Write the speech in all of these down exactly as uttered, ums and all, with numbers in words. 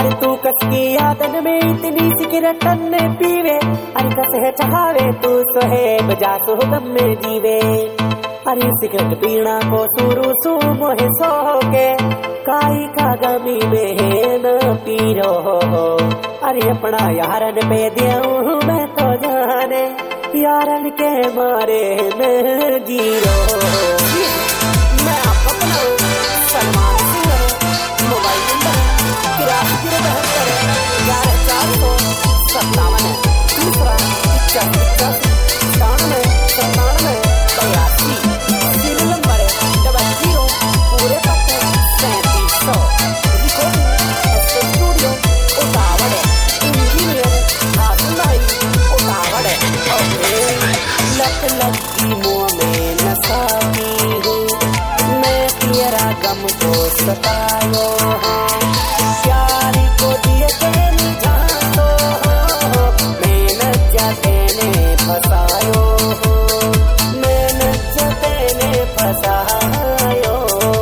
अरे तू कसकी आदन में इतनी सिगरेट न पीवे, अरे कसे चाहे तू सोहेब जा सो गम में जीवे। अरे सिगरेट पीना को शुरू सू मोहे सो के काई का गमी में न पीरो। अरे अपना यारन पे दियाऊं मैं तो जाने, यारन के मारे मैं जीरो। मैं आपका बनाऊं सलमान सिंह, मोबाइल नंबर तिरासी जीरो बहत्तर ग्यारह चार सौ सत्तावन है, दूसरा इक्यासी इक्यासी सतानवे सत्तानवे बयासी, सीरियल नंबर है डबल जीरो पूरे पत्ते सैंतीस सौ। रिकॉर्डिंग स्टूडियो उतावड़ है, इंजीनियर हासिल भाई उतावड़ है। लत लगी मुँह में नशा की हूँ, मैं तेरा गम को सतायो हूँ, प्यार को दिए तेरी जान तो मैं न जाने फसायो हूँ, मैं न जाने फसायो।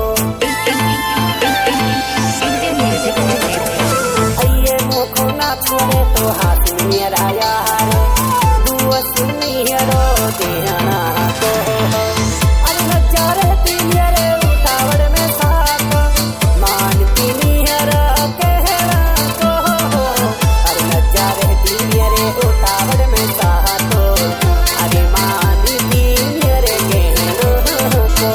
ये मुखो ना छोड़े तो हाथ मेरा यार, दुआ सुनी रो देना को। अरे लज्जा रहती मेरे उतावड़ में साथ, मानती नहीं हरा कहना को। अरे लज्जा रहती मेरे उतावड़ में साथ, अरे मानती मेरे कहना को।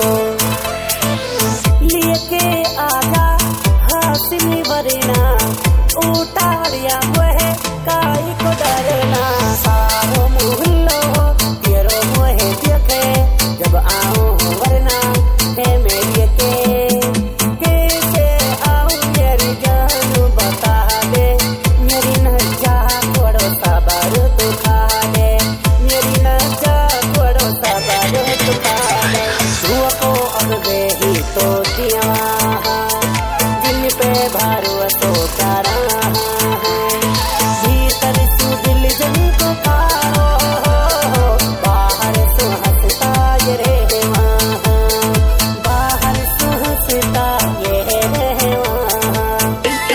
लेके आजा हासिल वरना उतावड़िया वह काई को डरना। सारो मुहल्लो तेरो मोहे देखे जब आऊं वरना है मेरी के कैसे आऊं मेरी जान बता दे। मेरी न जा छोड़ो सबर तू खा दे, मेरी न जा छोड़ो सबर तू खा दे। धुआ को अब दे ही तो दिया दिल पे भरोसा करा है, भीतर तू दिल जन को कारो, बाहर सो हंसता ये रे वहाँ, बाहर सो हंसता ये रे वहाँ।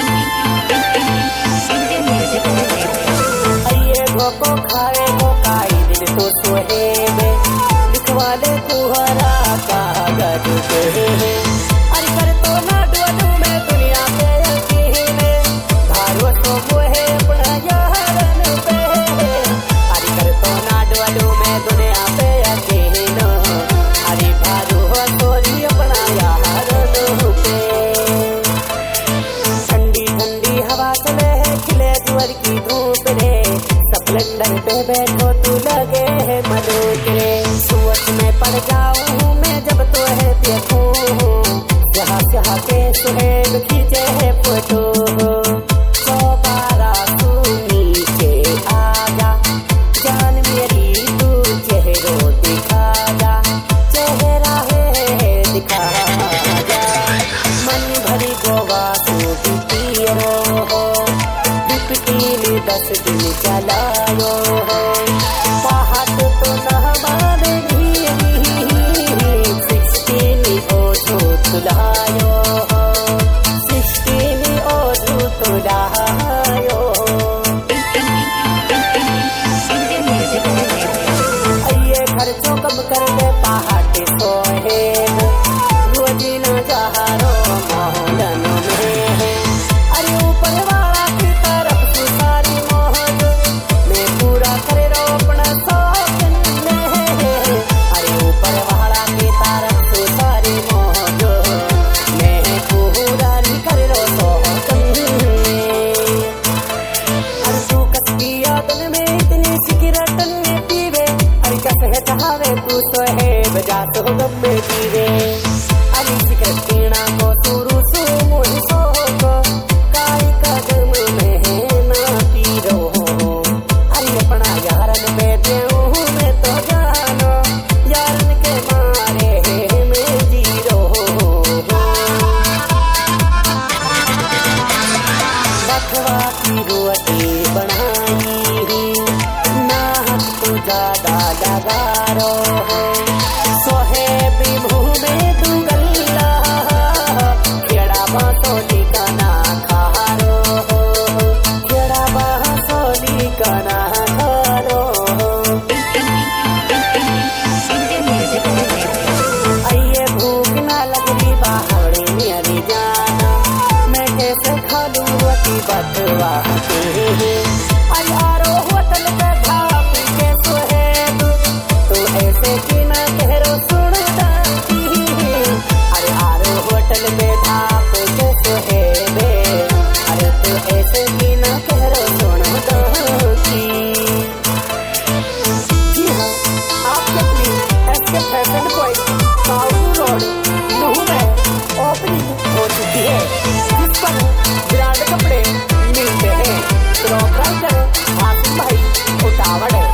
ये भोको खाए को काई दिन तो सोहे में लिखवा ले तुहरा कागज पे। अरे कर तो ना डोलू मैं दुनिया पे यकीन, भरोसा मोहे अपना यारन पे। अरे कर तो ना डोलू मैं दुनिया पे यकीन, अरे भरोसा अपना यारन पे। ठंडी ठंडी हवा चले है खिले जुअर की धूप रे, स्प्लेंडर पे बैठो तू लगे है मधुक रे। सोच में पड़ जाऊं मैं जब तो है देखूं, जहाँ जहाँ के सुहेल खींचे है फोटो। सौ बारह तू नीचे आजा, जान मेरी तू चेहरो दिखा जा, चेहरा है दिखा जा। मन भरी गोवा तू पिरो हो, डिप्टी दस दिन चलायो हो, बाहर तो न हमारे सिक्सटीन ओ जो तुलायो हो, सिक्सटीन ओ जो तुलायो। ये खर्चों कम कर दे पहाड़ सोहे, रोजी न जहारो मोहलन में। अरे ऊपर वाला की तरफ तू सारी मोहन मैं पूरा करे रो अपना शौक में। अरे ऊपर वाला की तरफ तू सारी मोहन मैं पूरा करे रो शौक में। अरे तू कसकी आदन में इतनी सिगरेट न पीवे, अरे कसे चाहे तू सोहेब जा सो गम में जीवे। अरे सिगरेट पीना को शुरू सू मोही सो को काई कदम में न पीरो। अरे अपना यारन पे देऊं मैं तो जानो, यारन के मारे मैं जीरो। बखवा की रोटी बनाई ना तो ज्यादा लगारो, सोहेब मुँह में तू गल्ला, खेड़ा बातों ठिकाना खारो। जलवा के यारो होटल पे भाप के सुहेब तू ऐसे की ना कहरो सुनता अरे यारो होटल में भाप के सुहेब अरे तू ऐसे की ना कहरो सुनता जी हाँ आपके प्लीज ऐसे फैशन कोई काउंट रोड मुँह में ओपनिंग हो चुकी है जिस पर ब्रांड कपड़े मिलते हैं क्रोकराई करो आसिम भाई उतावड़ है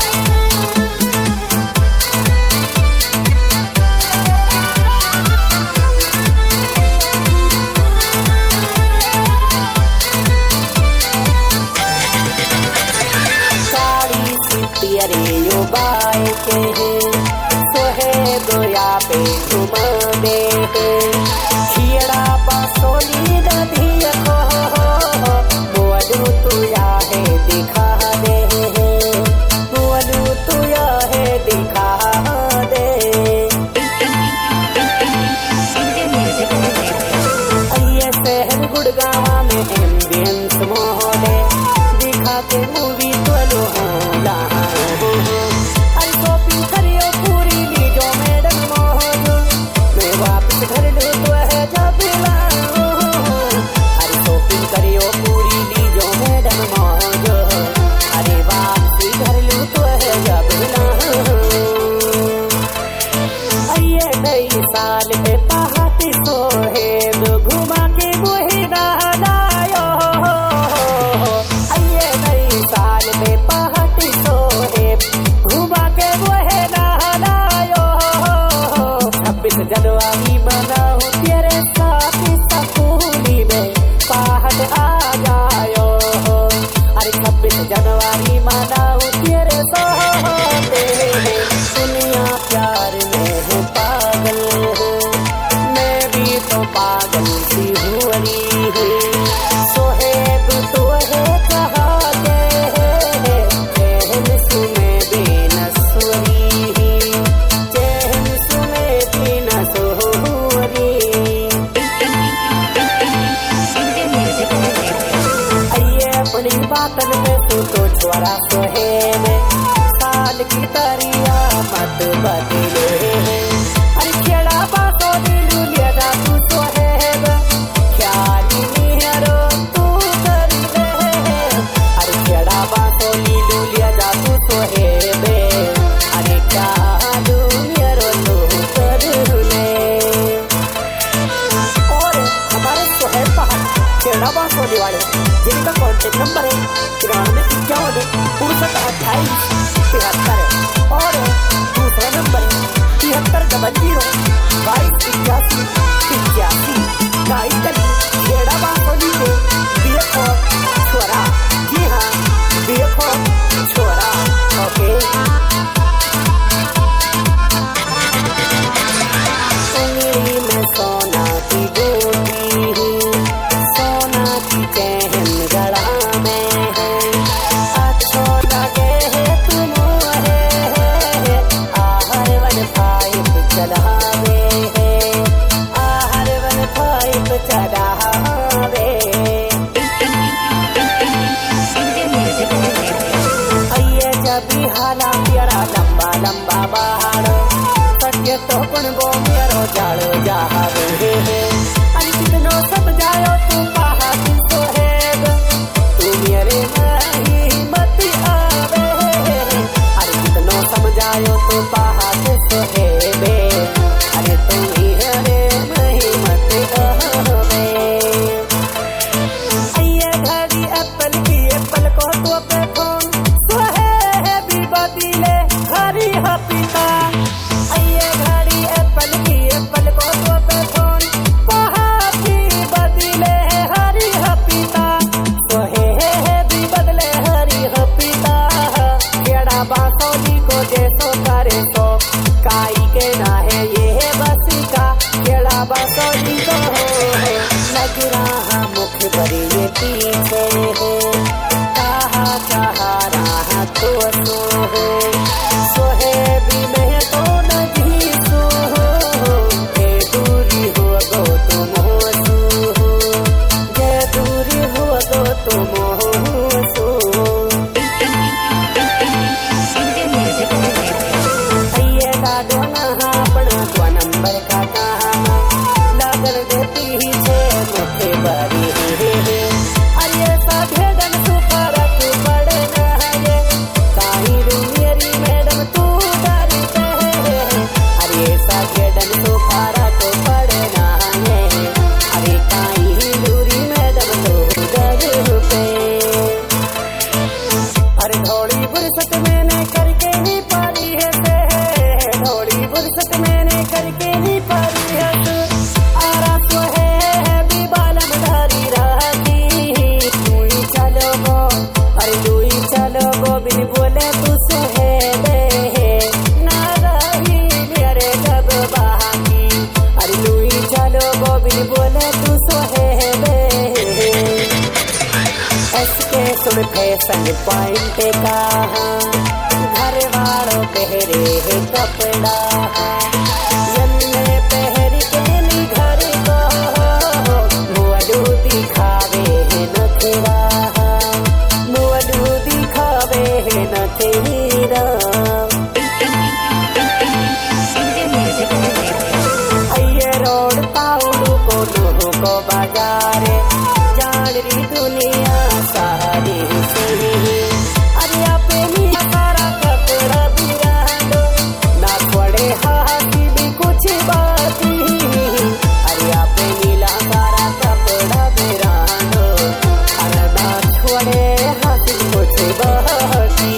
साड़ी सिटी अरे यो बाय के सोहे गोया पे घुमा दे खियड़ा बासोली नदी को मुअनु तुया है दिखा दे मुअनु तुया है दिखा दे ये शहर गुड़गावा में एम्बियंस मोहले दिखा के मूवी तो लो ला अरे शॉपिंग करियो पूरी लीजो मैडम मोहन मैं वापस घर लूँ तो है जब लाओ अरे शॉपिंग करियो पूरी लीजो मैडम मोहन अरे वापस घर लूँ तो है जब लाओ ये नई साल में पहाड़ी सोहेब घुमा के मुहे नहलायो ये नई साल में पहाड़ी सोहेब घुमा के मुहे नहलायो छब्बीस जनवरी मनाऊं तेरे साथ स्कूली में पहाड़ आ जायो अरे छब्बीस जनवरी मनाऊं तेरे साथ दुनिया प्यार में है पागल मैं भी तो पागल सी हुई सोहेब तो है कहा के चैन सुने बेनसुरी चैन सुने बेनसुरी आइए अपनी बातन में तू तो छोरा सोहेब साल की तरिया मत बदले अरे खेड़ा बातो दिलू लिया जा तू सोहेब ख्याली निहरो तू कर ले अरे खेड़ा बातो दिलू लिया जा तू सोहेब अरे ख्यालू निहरो तू कर ले और हमारे सोहेब पहाड़ खेड़ा बासोली वाले जिनका कॉन्टेक्ट नंबर है तिरानवे इक्यावन उनसठ अट्ठाईस तिहत्तर है और दूसरा नंबर है तिहत्तर डबल जीरो बाईस इक्यासी इक्यासी गाइडल खेड़ा बासोली में बीएफओ छोरा जी हाँ बीएफओ छोरा ओके उंगली में सोना की गोटी सोना की चैन गला में है अच्छो लगे है तुम है आहर वन पाइप चढ़ावे है आहर वन पाइप चढ़ावे मुखे बरी अरे साधे दम तू फरक पड़ना है काई मेरी मैडम तू डरते अरे साधे दम तू फरक पड़ना है अरे काई दूरी मैडम तू डरते अरे थोड़ी फुर्सत मैंने करके नहीं पारी है थोड़ी फुर्सत मैंने करके नहीं पारी है आरा तो है भी बालम धारी राखी तू ही चलो गो अरे तू ही चलो गो बिन बोले तू सोहे दे ना रही मेरे जब बाकी अरे तू ही चलो गो बिन बोले तू सोहे दे इसके सुन फैशन पॉइंट का घर वालों पहरे है कपड़ा यन्ने पहर के नी घर को मुअडू दिखावे है नखरा मुअडू दिखावे है नखरा अये रोड पाउडू को नूह को बाजारे जान री दुनिया सारी सी अरे आपे नी सारा कपड़ा बिरांडो ना पड़े हाथी भी कुछ बाती अरे आपे नीला सारा कपड़ा बिरांडो अरे ना छोड़े हाथी कुछ बाती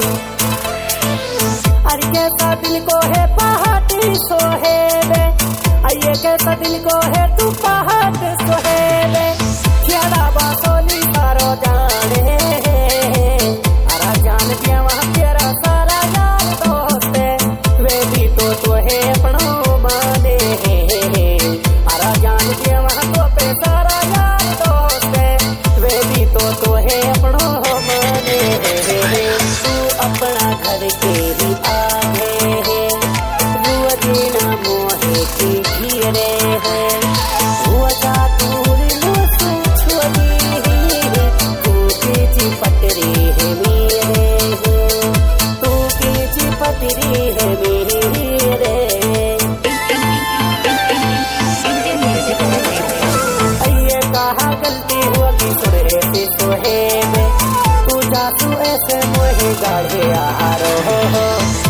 अरे कैसा दिल को है पहाटी सोहेबे अये कैसा दिल को है तू पहाट सोहेबे खेला बासोली सारो जाने अरा जान दिया वहाँ तेरा सारा यार दोस्त वे भी तो तो है अपनों माने अरा जान दिया वहाँ तो पे सारा यार दोस्त वे भी तो तो है अपनों माने तू अपना घर के ही आगे वो दीना मोहे की घिरे है वो चातुर मुझे पटरी है मेरे तू की पटरी है मेरे अये कहा गलती होगी सुरे से सोहे में तू जातू ऐसे मोहे गाढ़े आरो हो